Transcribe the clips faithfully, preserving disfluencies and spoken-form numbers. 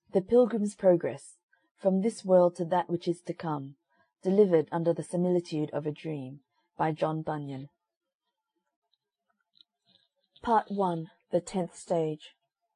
The Pilgrim's Progress, from this world to that which is to come, delivered under the similitude of a dream, by John Bunyan. Part one. The Tenth Stage.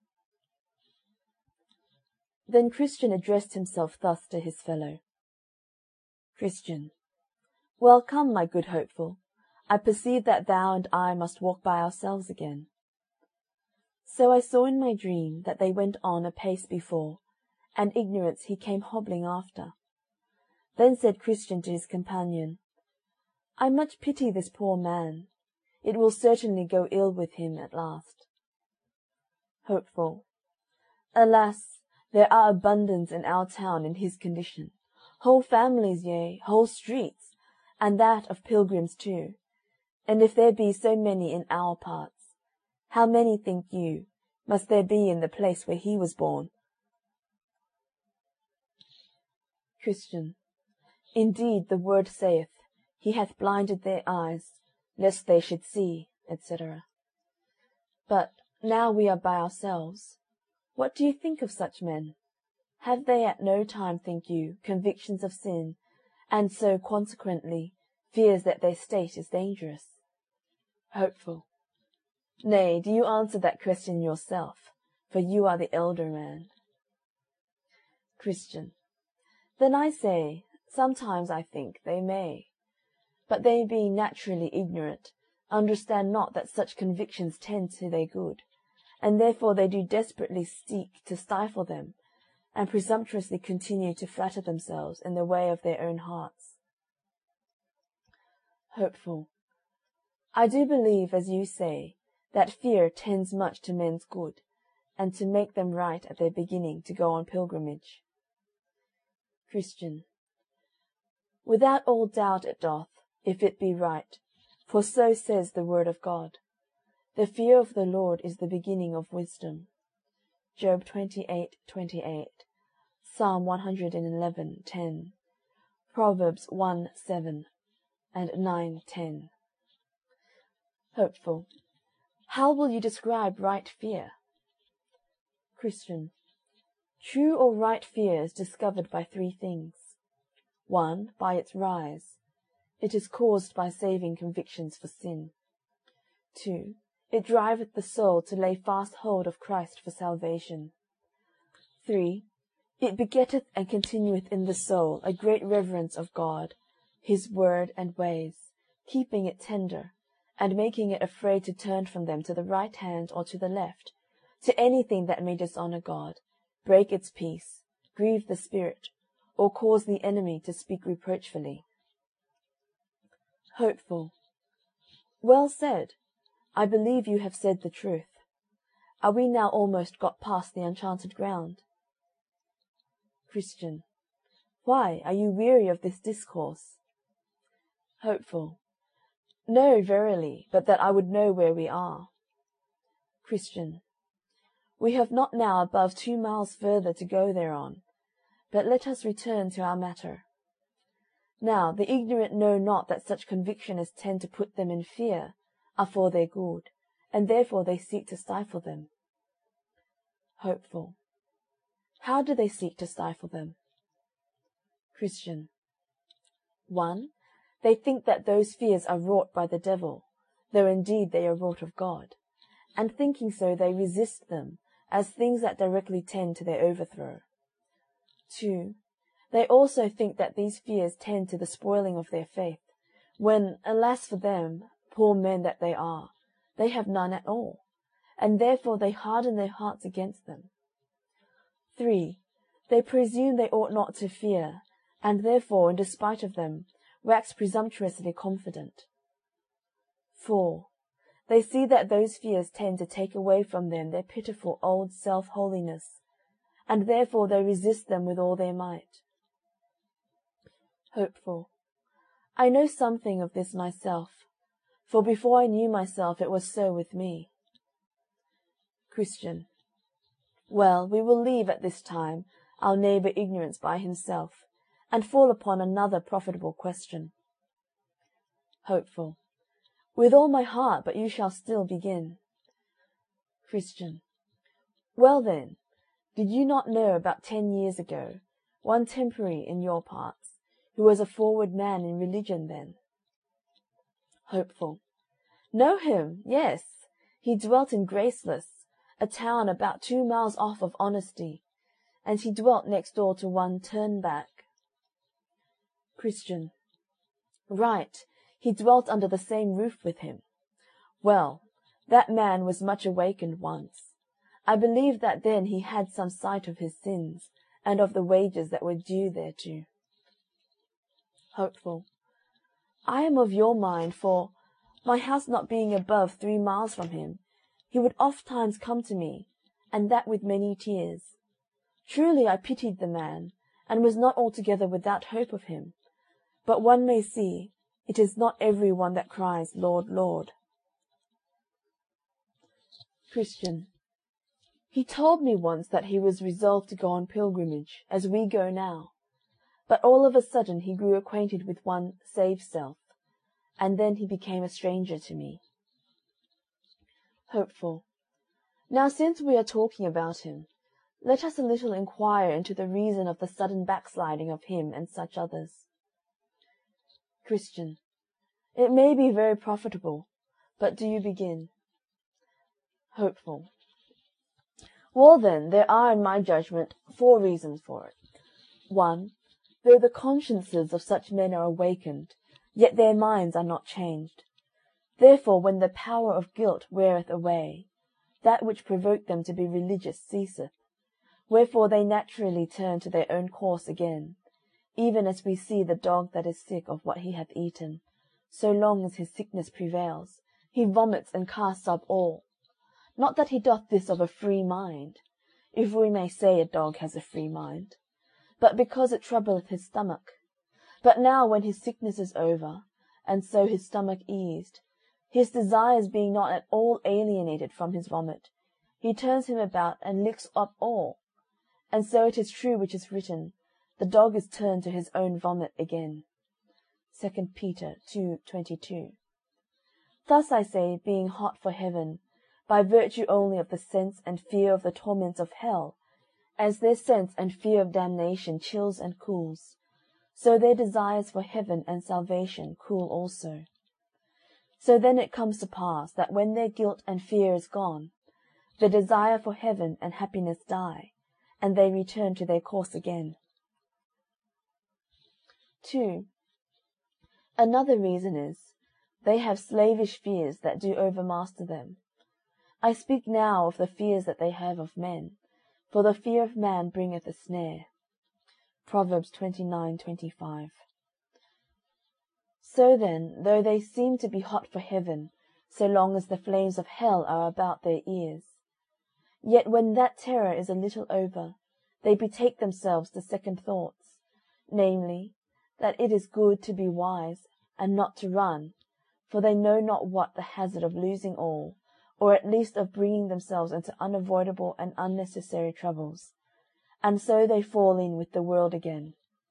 Then Christian addressed himself thus to his fellow. Christian. Well, come, my good Hopeful, I perceive that thou and I must walk by ourselves again. So I saw in my dream that they went on a pace before, and Ignorance he came hobbling after. Then said Christian to his companion, I much pity this poor man. It will certainly go ill with him at last. Hopeful. Alas, there are abundance in our town in his condition, whole families, yea, whole streets, and that of pilgrims too. And if there be so many in our parts, how many, think you, must there be in the place where he was born? Christian. Indeed the word saith, He hath blinded their eyes, lest they should see, et cetera. But now we are by ourselves. What do you think of such men? Have they at no time, think you, convictions of sin, and so consequently fears that their state is dangerous? Hopeful. Nay, do you answer that question yourself, for you are the elder man. Christian. Then I say, sometimes I think they may. But they being naturally ignorant, understand not that such convictions tend to their good, and therefore they do desperately seek to stifle them, and presumptuously continue to flatter themselves in the way of their own hearts. Hopeful. I do believe, as you say, that fear tends much to men's good, and to make them right at their beginning to go on pilgrimage. Christian. Without all doubt it doth, if it be right, for so says the word of God. The fear of the Lord is the beginning of wisdom. Job twenty-eight twenty-eight, Psalm one hundred eleven ten, Proverbs one seven, and nine ten. Hopeful. How will you describe right fear? Christian. True or right fear is discovered by three things. One, by its rise. It is caused by saving convictions for sin. Two, it driveth the soul to lay fast hold of Christ for salvation. Three, it begetteth and continueth in the soul a great reverence of God, his word and ways, keeping it tender, and making it afraid to turn from them to the right hand or to the left, to anything that may dishonour God, break its peace, grieve the Spirit, or cause the enemy to speak reproachfully. Hopeful. Well said. I believe you have said the truth. Are we now almost got past the enchanted ground? Christian. Why, are you weary of this discourse? Hopeful. No, verily, but that I would know where we are. Christian. We have not now above two miles further to go thereon, but let us return to our matter. Now the ignorant know not that such conviction as tend to put them in fear are for their good, and therefore they seek to stifle them. Hopeful. How do they seek to stifle them? Christian. One, they think that those fears are wrought by the devil, though indeed they are wrought of God, and thinking so they resist them as things that directly tend to their overthrow. Two, they also think that these fears tend to the spoiling of their faith, when, alas for them, poor men that they are, they have none at all, and therefore they harden their hearts against them. Three, they presume they ought not to fear, and therefore, in despite of them, wax presumptuously confident. Four, they see that those fears tend to take away from them their pitiful old self-holiness, and therefore they resist them with all their might. Hopeful. I know something of this myself, for before I knew myself it was so with me. Christian. Well, we will leave at this time our neighbour Ignorance by himself, and fall upon another profitable question. Hopeful. With all my heart, but you shall still begin. Christian. Well then, Did you not know about ten years ago one Temporary in your parts, who was a forward man in religion then? Hopeful. Know him, yes. He dwelt in Graceless, a town about two miles off of Honesty, and he dwelt next door to one Turnback. Christian. Right, he dwelt under the same roof with him. Well, that man was much awakened once. I believe that then he had some sight of his sins, and of the wages that were due thereto. Hopeful. I am of your mind, for, my house not being above three miles from him, he would oft-times come to me, and that with many tears. Truly I pitied the man, and was not altogether without hope of him. But one may see, it is not every one that cries, Lord, Lord. Christian. He told me once that he was resolved to go on pilgrimage, as we go now. But all of a sudden he grew acquainted with one Save Self, and then he became a stranger to me. Hopeful. Now since we are talking about him, let us a little inquire into the reason of the sudden backsliding of him and such others. Christian. It may be very profitable, but do you begin? Hopeful. Well then, there are in my judgment four reasons for it. One, though the consciences of such men are awakened, yet their minds are not changed. Therefore when the power of guilt weareth away, that which provoked them to be religious ceaseth, wherefore they naturally turn to their own course again, even as we see the dog that is sick of what he hath eaten, so long as his sickness prevails, he vomits and casts up all. Not that he doth this of a free mind, if we may say a dog has a free mind, but because it troubleth his stomach. But now when his sickness is over, and so his stomach eased, his desires being not at all alienated from his vomit, he turns him about and licks up all. And so it is true which is written, the dog is turned to his own vomit again. Second Peter two twenty-two. Thus I say, being hot for heaven, by virtue only of the sense and fear of the torments of hell, as their sense and fear of damnation chills and cools, so their desires for heaven and salvation cool also. So then it comes to pass that when their guilt and fear is gone, the desire for heaven and happiness die, and they return to their course again. Two. Another reason is, they have slavish fears that do overmaster them. I speak now of the fears that they have of men, for the fear of man bringeth a snare. Proverbs twenty-nine twenty-five. So then, though they seem to be hot for heaven, so long as the flames of hell are about their ears, yet when that terror is a little over, they betake themselves to second thoughts, namely, that it is good to be wise, and not to run, for they know not what the hazard of losing all, or at least of bringing themselves into unavoidable and unnecessary troubles, and so they fall in with the world again.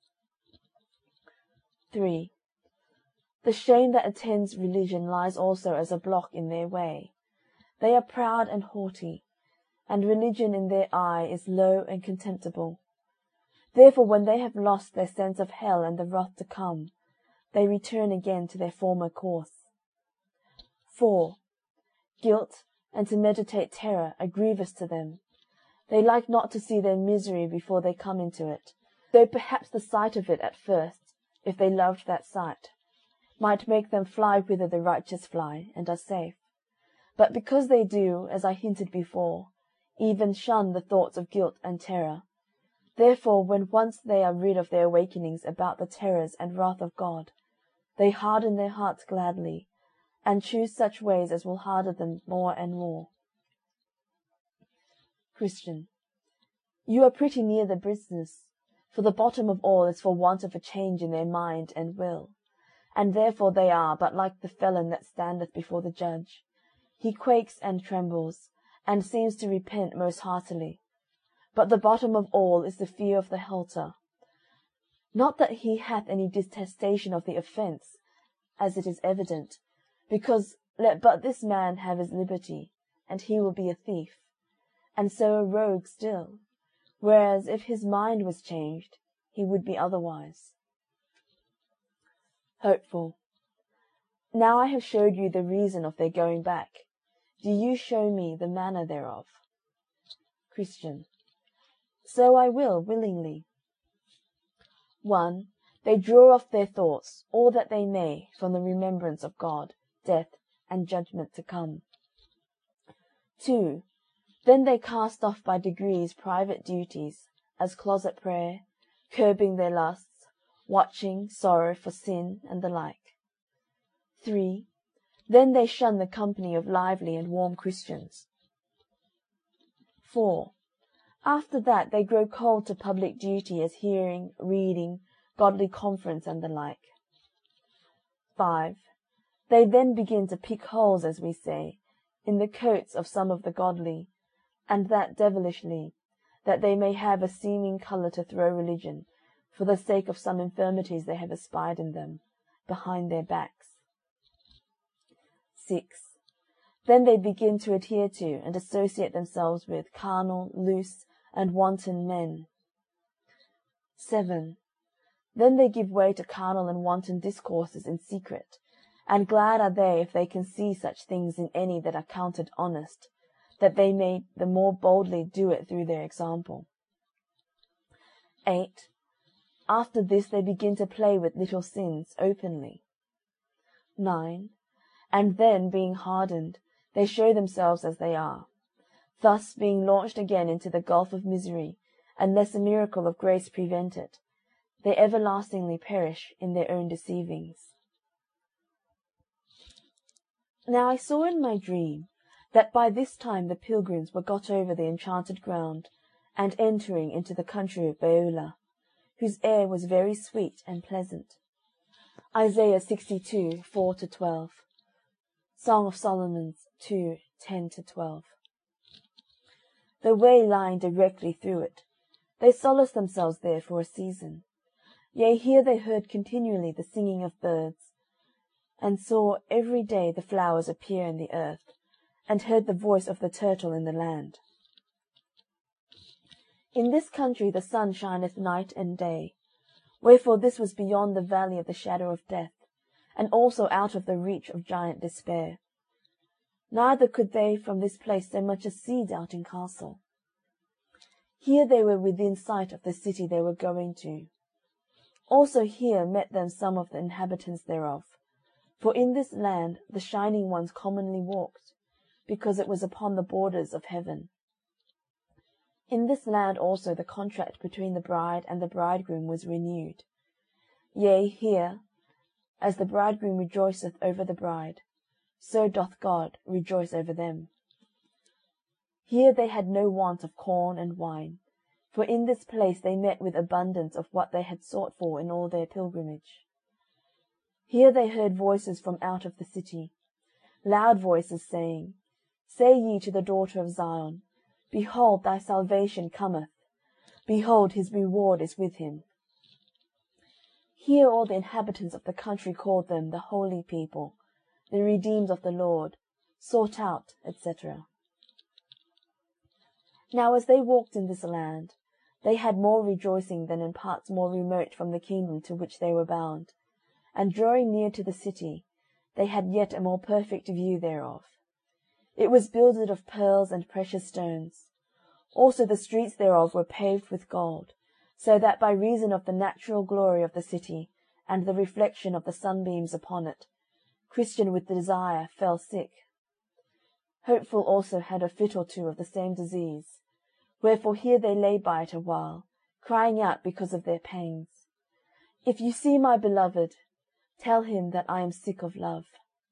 Three. The shame that attends religion lies also as a block in their way. They are proud and haughty, and religion in their eye is low and contemptible. Therefore when they have lost their sense of hell and the wrath to come, they return again to their former course. Four. Guilt, and to meditate terror, are grievous to them. They like not to see their misery before they come into it, though perhaps the sight of it at first, if they loved that sight, might make them fly whither the righteous fly, and are safe. But because they do, as I hinted before, even shun the thoughts of guilt and terror, therefore when once they are rid of their awakenings about the terrors and wrath of God, they harden their hearts gladly, and choose such ways as will harden them more and more. Christian. You are pretty near the business, for the bottom of all is for want of a change in their mind and will, and therefore they are but like the felon that standeth before the judge. He quakes and trembles, and seems to repent most heartily. But the bottom of all is the fear of the halter. Not that he hath any detestation of the offence, as it is evident, because let but this man have his liberty, and he will be a thief, and so a rogue still, whereas if his mind was changed, he would be otherwise. Hopeful. Now I have showed you the reason of their going back. Do you show me the manner thereof? Christian. So I will, willingly. One, they draw off their thoughts, all that they may, from the remembrance of God, death, and judgment to come. Two, then they cast off by degrees private duties, as closet prayer, curbing their lusts, watching, sorrow for sin, and the like. Three, then they shun the company of lively and warm Christians. Four, after that they grow cold to public duty, as hearing, reading, godly conference, and the like. Five, they then begin to pick holes, as we say, in the coats of some of the godly, and that devilishly, that they may have a seeming colour to throw religion, for the sake of some infirmities they have espied in them, behind their backs. Six, then they begin to adhere to and associate themselves with carnal, loose, and wanton men. Seven, then they give way to carnal and wanton discourses in secret, and glad are they if they can see such things in any that are counted honest, that they may the more boldly do it through their example. Eight, after this they begin to play with little sins openly. Nine, and then, being hardened, they show themselves as they are, thus being launched again into the gulf of misery, unless a miracle of grace prevent it, they everlastingly perish in their own deceivings. Now I saw in my dream that by this time the pilgrims were got over the enchanted ground, and entering into the country of Beulah, whose air was very sweet and pleasant. Isaiah sixty-two, four to twelve. Song of Solomon two, ten to twelve. The way lying directly through it, they solaced themselves there for a season. Yea, here they heard continually the singing of birds, and saw every day the flowers appear in the earth, and heard the voice of the turtle in the land. In this country the sun shineth night and day, wherefore this was beyond the valley of the shadow of death, and also out of the reach of giant despair. Neither could they from this place so much as see Doubting Castle. Here they were within sight of the city they were going to. Also here met them some of the inhabitants thereof, for in this land the Shining Ones commonly walked, because it was upon the borders of heaven. In this land also the contract between the bride and the bridegroom was renewed. Yea, here, as the bridegroom rejoiceth over the bride, so doth God rejoice over them. Here they had no want of corn and wine, for in this place they met with abundance of what they had sought for in all their pilgrimage. Here they heard voices from out of the city, loud voices saying, Say ye to the daughter of Zion, Behold, thy salvation cometh. Behold, his reward is with him. Here all the inhabitants of the country called them the holy people, the redeemed of the Lord, sought out, et cetera. Now as they walked in this land, they had more rejoicing than in parts more remote from the kingdom to which they were bound, and drawing near to the city, they had yet a more perfect view thereof. It was builded of pearls and precious stones. Also the streets thereof were paved with gold, so that by reason of the natural glory of the city, and the reflection of the sunbeams upon it, Christian with desire fell sick. Hopeful also had a fit or two of the same disease, wherefore here they lay by it a while, crying out because of their pains. If you see my beloved, tell him that I am sick of love.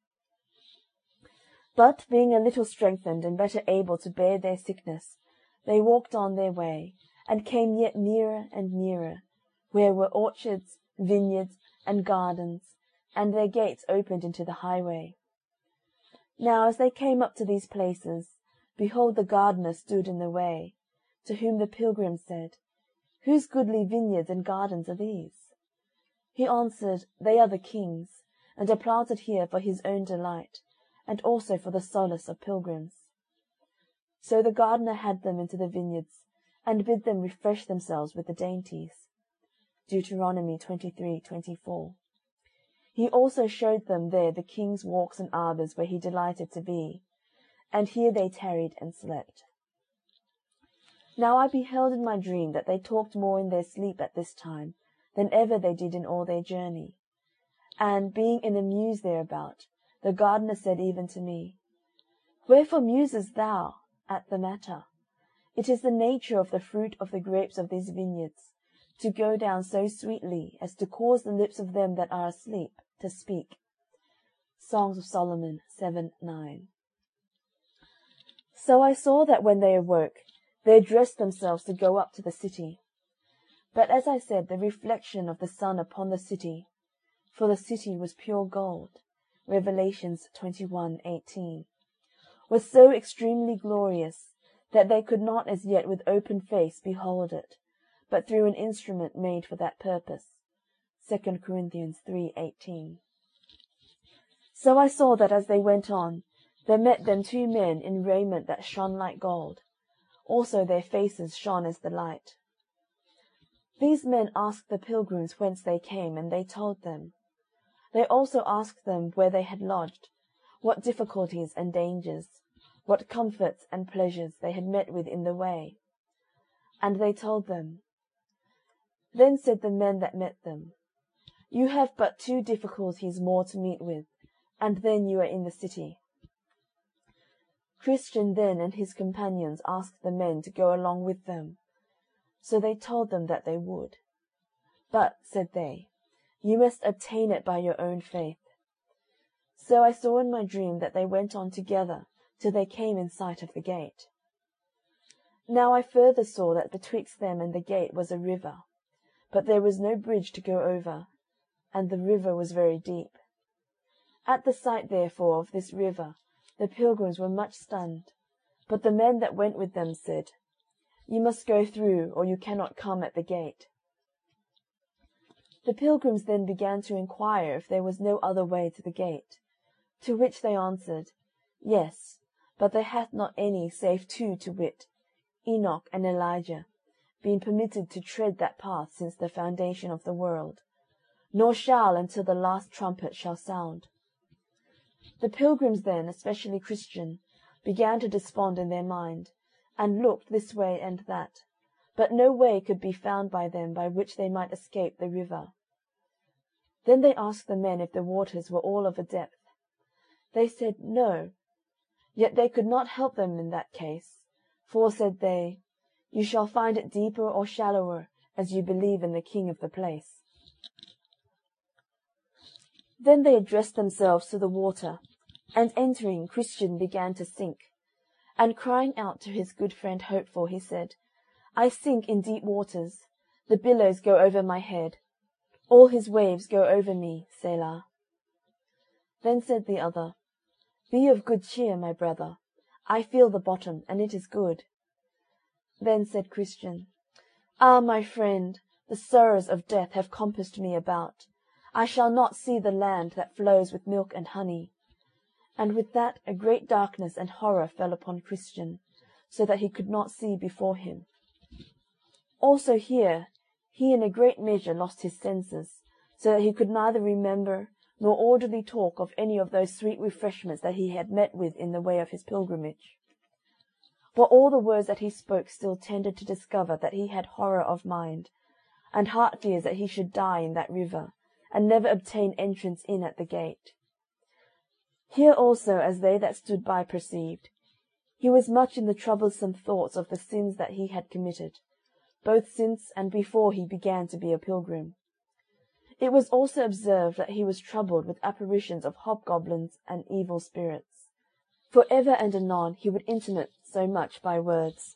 But, being a little strengthened and better able to bear their sickness, they walked on their way, and came yet nearer and nearer, where were orchards, vineyards, and gardens, and their gates opened into the highway. Now as they came up to these places, behold, the gardener stood in the way, to whom the pilgrims said, Whose goodly vineyards and gardens are these? He answered, They are the king's, and are planted here for his own delight, and also for the solace of pilgrims. So the gardener had them into the vineyards, and bid them refresh themselves with the dainties. Deuteronomy twenty-three twenty-four. He also showed them there the king's walks and arbours where he delighted to be, and here they tarried and slept. Now I beheld in my dream that they talked more in their sleep at this time than ever they did in all their journey. And, being in a muse thereabout, the gardener said even to me, Wherefore musest thou at the matter? It is the nature of the fruit of the grapes of these vineyards, to go down so sweetly as to cause the lips of them that are asleep to speak. Songs of Solomon seven nine. So I saw that when they awoke, they dressed themselves to go up to the city. But as I said, the reflection of the sun upon the city, for the city was pure gold, Revelations twenty-one eighteen, was so extremely glorious that they could not as yet with open face behold it, but through an instrument made for that purpose, Second Corinthians three eighteen. So I saw that as they went on, there met them two men in raiment that shone like gold, also their faces shone as the light. These men asked the pilgrims whence they came, and they told them. They also asked them where they had lodged, what difficulties and dangers, what comforts and pleasures they had met with in the way. And they told them. Then said the men that met them, You have but two difficulties more to meet with, and then you are in the city. Christian then and his companions asked the men to go along with them. So they told them that they would. But, said they, you must obtain it by your own faith. So I saw in my dream that they went on together till they came in sight of the gate. Now I further saw that betwixt them and the gate was a river, but there was no bridge to go over, and the river was very deep. At the sight therefore of this river the pilgrims were much stunned, but the men that went with them said, You must go through, or you cannot come at the gate. The pilgrims then began to inquire if there was no other way to the gate, to which they answered, Yes, but there hath not any save two, to wit, Enoch and Elijah, been permitted to tread that path since the foundation of the world, nor shall until the last trumpet shall sound. The pilgrims then, especially Christian, began to despond in their mind, and looked this way and that, but no way could be found by them by which they might escape the river. Then they asked the men if the waters were all of a depth. They said, No. Yet they could not help them in that case, for, said they, You shall find it deeper or shallower, as you believe in the king of the place. Then they addressed themselves to the water, and entering, Christian began to sink. And crying out to his good friend Hopeful, he said, I sink in deep waters, the billows go over my head, all his waves go over me, Selah. Then said the other, Be of good cheer, my brother, I feel the bottom, and it is good. Then said Christian, Ah, my friend, the sorrows of death have compassed me about. I shall not see the land that flows with milk and honey. And with that a great darkness and horror fell upon Christian, so that he could not see before him. Also here he in a great measure lost his senses, so that he could neither remember nor orderly talk of any of those sweet refreshments that he had met with in the way of his pilgrimage. For all the words that he spoke still tended to discover that he had horror of mind, and heart fears that he should die in that river, and never obtain entrance in at the gate. Here also, as they that stood by perceived, he was much in the troublesome thoughts of the sins that he had committed, both since and before he began to be a pilgrim. It was also observed that he was troubled with apparitions of hobgoblins and evil spirits, for ever and anon he would intimate so much by words.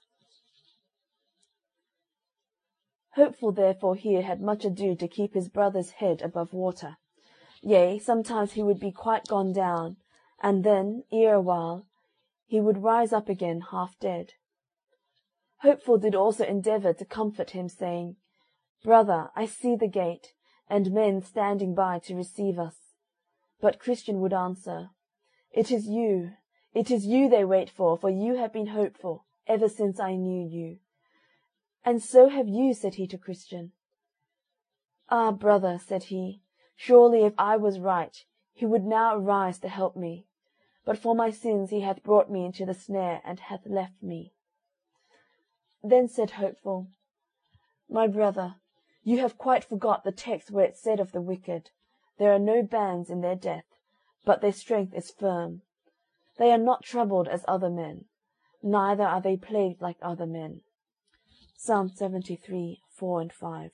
Hopeful therefore here had much ado to keep his brother's head above water. Yea, sometimes he would be quite gone down, and then, ere a while, he would rise up again half dead. Hopeful did also endeavour to comfort him, saying, Brother, I see the gate, and men standing by to receive us. But Christian would answer, It is you, it is you they wait for, for you have been hopeful ever since I knew you. And so have you, said he to Christian. Ah, brother, said he, surely if I was right, he would now arise to help me. But for my sins he hath brought me into the snare, and hath left me. Then said Hopeful, My brother, you have quite forgot the text where it said of the wicked, There are no bands in their death, but their strength is firm. They are not troubled as other men, neither are they plagued like other men. Psalm seventy-three, four and five.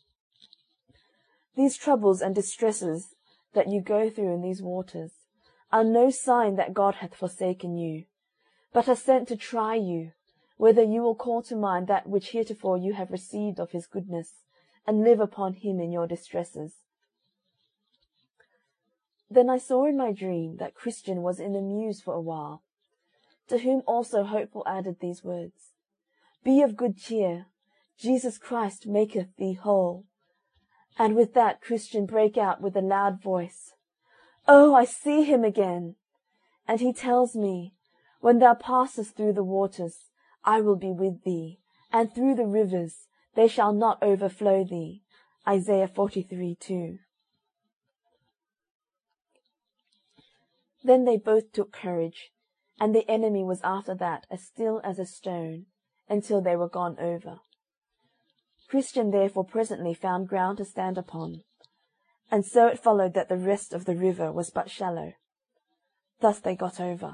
These troubles and distresses that you go through in these waters are no sign that God hath forsaken you, but are sent to try you, whether you will call to mind that which heretofore you have received of his goodness, and live upon him in your distresses. Then I saw in my dream that Christian was in the mews for a while, to whom also Hopeful added these words, Be of good cheer, Jesus Christ maketh thee whole. And with that Christian brake out with a loud voice, Oh, I see him again! And he tells me, When thou passest through the waters, I will be with thee, and through the rivers, they shall not overflow thee. Isaiah forty-three, two. Then they both took courage, and the enemy was after that as still as a stone, until they were gone over. Christian therefore presently found ground to stand upon, and so it followed that the rest of the river was but shallow. Thus they got over.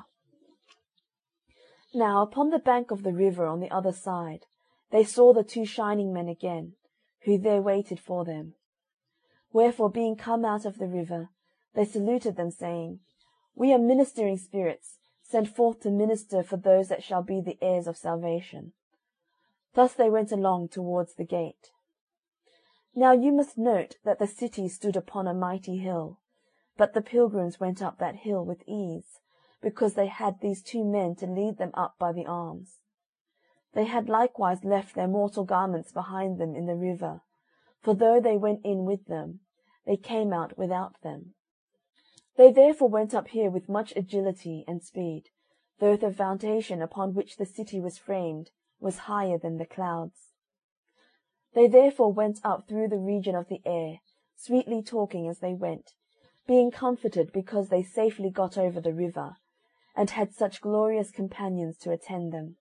Now upon the bank of the river on the other side they saw the two shining men again, who there waited for them. Wherefore being come out of the river, they saluted them, saying, We are ministering spirits, sent forth to minister for those that shall be the heirs of salvation. Thus they went along towards the gate. Now you must note that the city stood upon a mighty hill, but the pilgrims went up that hill with ease, because they had these two men to lead them up by the arms. They had likewise left their mortal garments behind them in the river, for though they went in with them, they came out without them. They therefore went up here with much agility and speed, though the foundation upon which the city was framed was higher than the clouds. They therefore went up through the region of the air, sweetly talking as they went, being comforted because they safely got over the river, and had such glorious companions to attend them.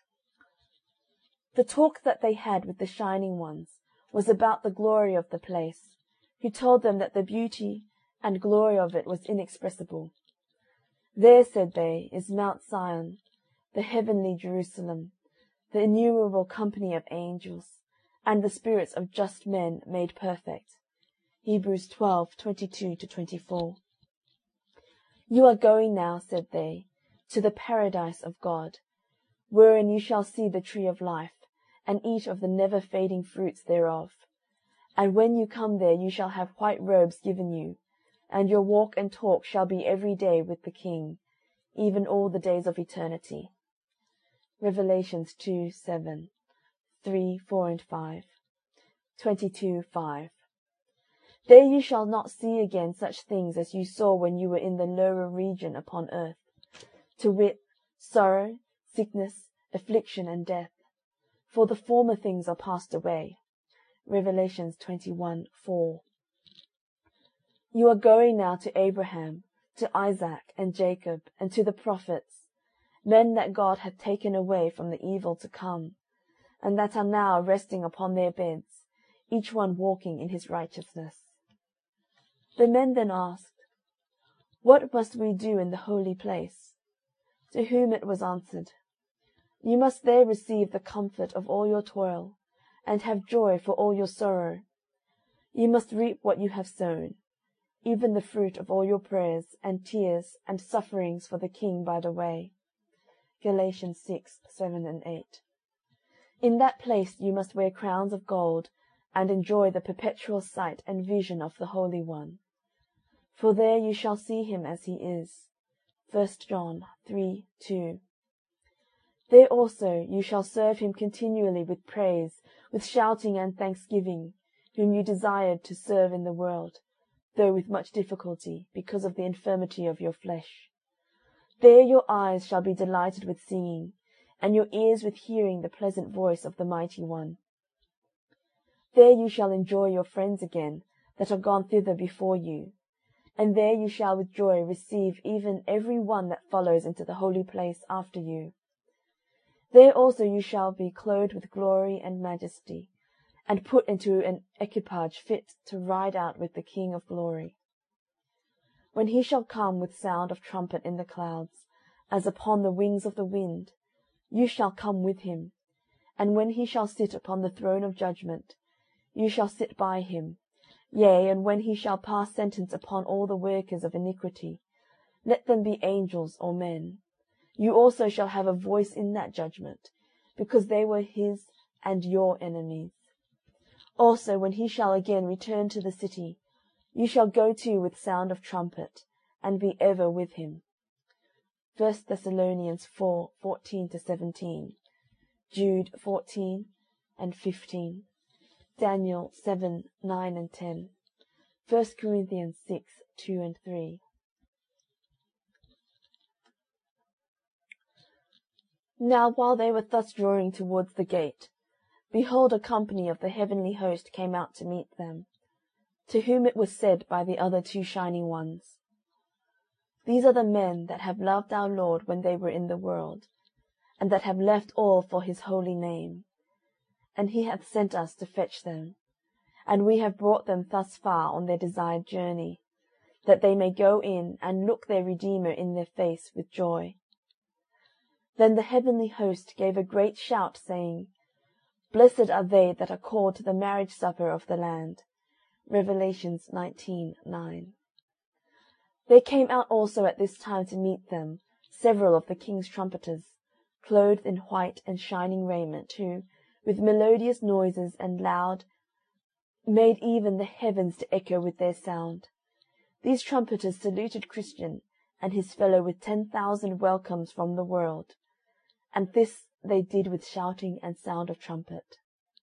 The talk that they had with the shining ones was about the glory of the place, who told them that the beauty and glory of it was inexpressible. There, said they, is Mount Sion, the heavenly Jerusalem, the innumerable company of angels, and the spirits of just men made perfect. Hebrews twelve, twenty-two to twenty-four. You are going now, said they, to the paradise of God, wherein you shall see the tree of life, and eat of the never-fading fruits thereof. And when you come there you shall have white robes given you, and your walk and talk shall be every day with the King, even all the days of eternity. Revelations two, seven, three, four and five, twenty-two, five. There you shall not see again such things as you saw when you were in the lower region upon earth, to wit, sorrow, sickness, affliction, and death, for the former things are passed away. Revelations twenty-one, four. You are going now to Abraham, to Isaac, and Jacob, and to the prophets, men that God hath taken away from the evil to come, and that are now resting upon their beds, each one walking in his righteousness. The men then asked, What must we do in the holy place? To whom it was answered, You must there receive the comfort of all your toil, and have joy for all your sorrow. You must reap what you have sown, even the fruit of all your prayers, and tears, and sufferings for the King by the way. Galatians six, seven and eight. In that place you must wear crowns of gold, and enjoy the perpetual sight and vision of the Holy One. For there you shall see him as he is. First John three, two. There also you shall serve him continually with praise, with shouting and thanksgiving, whom you desired to serve in the world, though with much difficulty, because of the infirmity of your flesh. There your eyes shall be delighted with seeing, and your ears with hearing the pleasant voice of the Mighty One, There you shall enjoy your friends again, that are gone thither before you. And there you shall with joy receive even every one that follows into the holy place after you. There also you shall be clothed with glory and majesty, and put into an equipage fit to ride out with the King of glory. When he shall come with sound of trumpet in the clouds, as upon the wings of the wind, you shall come with him. And when he shall sit upon the throne of judgment, you shall sit by him. Yea, and when he shall pass sentence upon all the workers of iniquity, let them be angels or men, you also shall have a voice in that judgment, because they were his and your enemies. Also, when he shall again return to the city, you shall go too with sound of trumpet, and be ever with him. First Thessalonians four fourteen to seventeen, Jude fourteen and fifteen, Daniel seven nine and ten, First Corinthians six two and three. Now while they were thus drawing towards the gate, behold, a company of the heavenly host came out to meet them, to whom it was said by the other two shining ones, These are the men that have loved our Lord when they were in the world, and that have left all for his holy name. And he hath sent us to fetch them, and we have brought them thus far on their desired journey, that they may go in and look their Redeemer in their face with joy. Then the heavenly host gave a great shout, saying, Blessed are they that are called to the marriage supper of the Lamb. Revelations nineteen nine. There came out also at this time to meet them several of the king's trumpeters, clothed in white and shining raiment, who, with melodious noises and loud, made even the heavens to echo with their sound. These trumpeters saluted Christian and his fellow with ten thousand welcomes from the world, and this they did with shouting and sound of trumpet.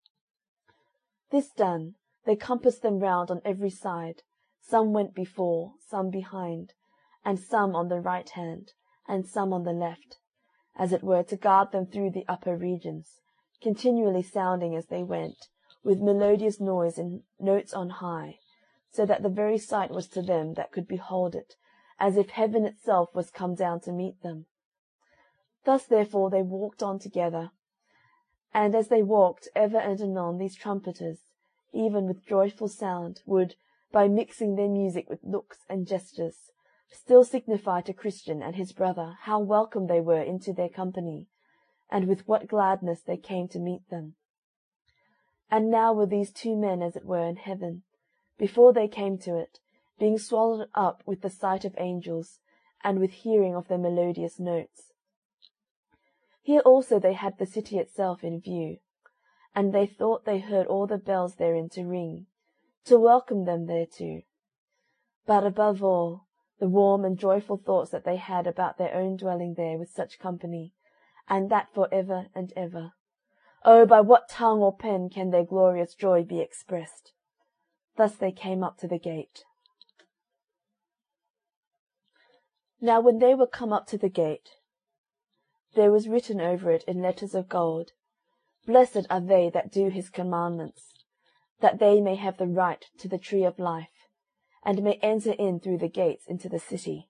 This done, they compassed them round on every side. Some went before, some behind, and some on the right hand, and some on the left, as it were to guard them through the upper regions, continually sounding as they went, with melodious noise and notes on high, so that the very sight was to them that could behold it, as if heaven itself was come down to meet them. Thus therefore they walked on together, and as they walked, ever and anon these trumpeters, even with joyful sound, would, by mixing their music with looks and gestures, still signify to Christian and his brother how welcome they were into their company, and with what gladness they came to meet them. And now were these two men as it were in heaven, before they came to it, being swallowed up with the sight of angels, and with hearing of their melodious notes. Here also they had the city itself in view, and they thought they heard all the bells therein to ring, to welcome them thereto. But above all, the warm and joyful thoughts that they had about their own dwelling there with such company, and that for ever and ever. Oh, by what tongue or pen can their glorious joy be expressed? Thus they came up to the gate. Now when they were come up to the gate, there was written over it in letters of gold, Blessed are they that do his commandments, that they may have the right to the tree of life, and may enter in through the gates into the city.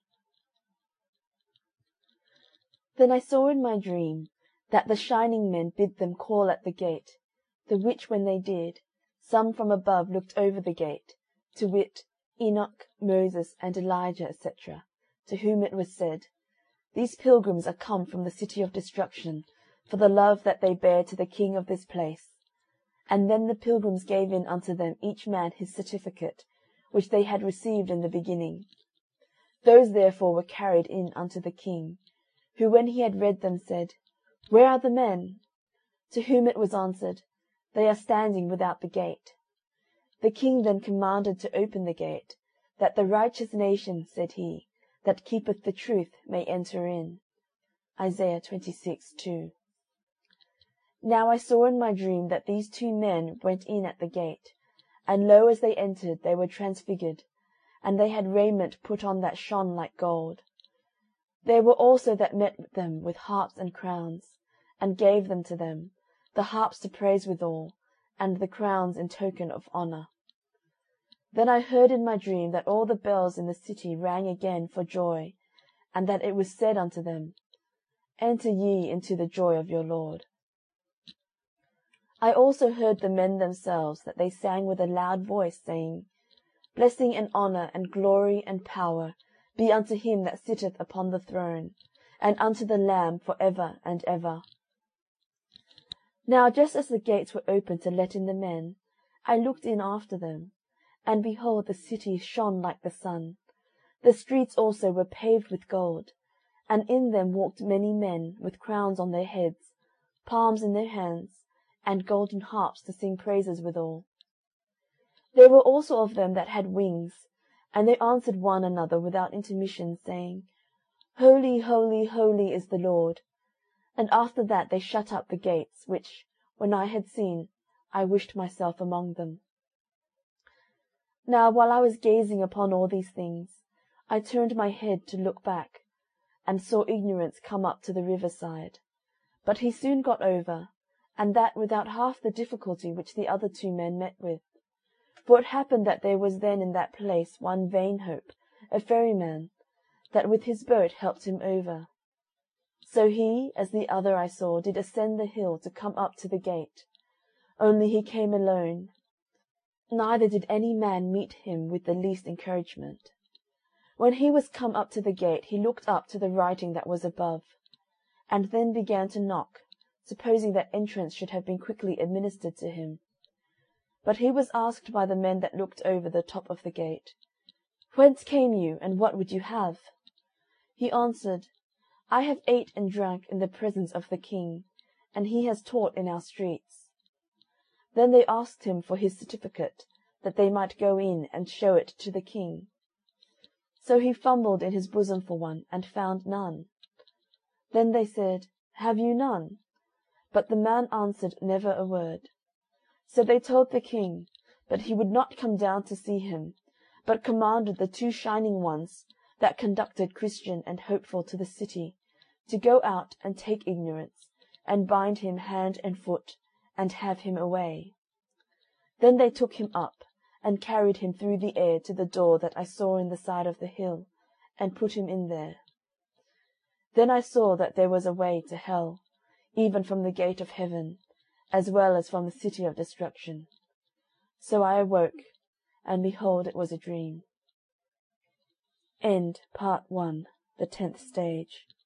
Then I saw in my dream that the shining men bid them call at the gate, the which when they did, some from above looked over the gate, to wit, Enoch, Moses, and Elijah, et cetera, to whom it was said, These pilgrims are come from the city of destruction, for the love that they bear to the King of this place. And then the pilgrims gave in unto them each man his certificate, which they had received in the beginning. Those therefore were carried in unto the king, who when he had read them said, Where are the men? To whom it was answered, They are standing without the gate. The king then commanded to open the gate, that the righteous nation, said he, that keepeth the truth may enter in. Isaiah twenty-six two. Now I saw in my dream that these two men went in at the gate, and lo, as they entered, they were transfigured, and they had raiment put on that shone like gold. There were also that met them with harps and crowns, and gave them to them, the harps to praise withal, and the crowns in token of honour. Then I heard in my dream that all the bells in the city rang again for joy, and that it was said unto them, Enter ye into the joy of your Lord. I also heard the men themselves, that they sang with a loud voice, saying, Blessing and honour and glory and power be unto him that sitteth upon the throne, and unto the Lamb for ever and ever. Now just as the gates were opened to let in the men, I looked in after them, and behold, the city shone like the sun. The streets also were paved with gold, and in them walked many men with crowns on their heads, palms in their hands, and golden harps to sing praises withal. There were also of them that had wings, and they answered one another without intermission, saying, Holy, holy, holy is the Lord. And after that they shut up the gates, which, when I had seen, I wished myself among them. Now while I was gazing upon all these things, I turned my head to look back, and saw Ignorance come up to the river side. But he soon got over, and that without half the difficulty which the other two men met with. For it happened that there was then in that place one Vainhope, a ferryman, that with his boat helped him over. So he, as the other I saw, did ascend the hill to come up to the gate. Only he came alone, neither did any man meet him with the least encouragement. When he was come up to the gate, he looked up to the writing that was above, and then began to knock, supposing that entrance should have been quickly administered to him. But he was asked by the men that looked over the top of the gate, Whence came you, and what would you have? He answered, I have ate and drank in the presence of the king, and he has taught in our streets. Then they asked him for his certificate, that they might go in and show it to the king. So he fumbled in his bosom for one, and found none. Then they said, Have you none? But the man answered never a word. So they told the king, but he would not come down to see him, but commanded the two shining ones, that conducted Christian and Hopeful to the city, to go out and take Ignorance, and bind him hand and foot, and have him away. Then they took him up, and carried him through the air to the door that I saw in the side of the hill, and put him in there. Then I saw that there was a way to hell, even from the gate of heaven, as well as from the city of destruction. So I awoke, and behold, it was a dream. End part one, the tenth stage.